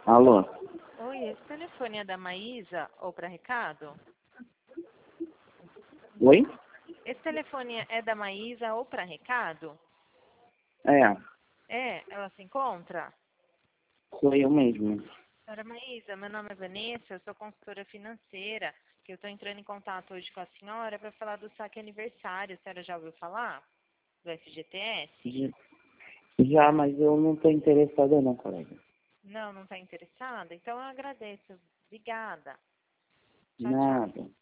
Alô? Oi, esse telefone é da Maísa ou para recado? Oi? Esse telefone é da Maísa ou para recado? É, Ela se encontra? sou eu mesmo. Senhora Maísa, meu nome é Vanessa, eu sou consultora financeira, que eu estou entrando em contato hoje com a senhora para falar do saque aniversário. A senhora já ouviu falar do FGTS? Já, mas eu não estou interessada não, colega. Não está interessada? Então eu agradeço. Obrigada. Tchau, tchau. Nada.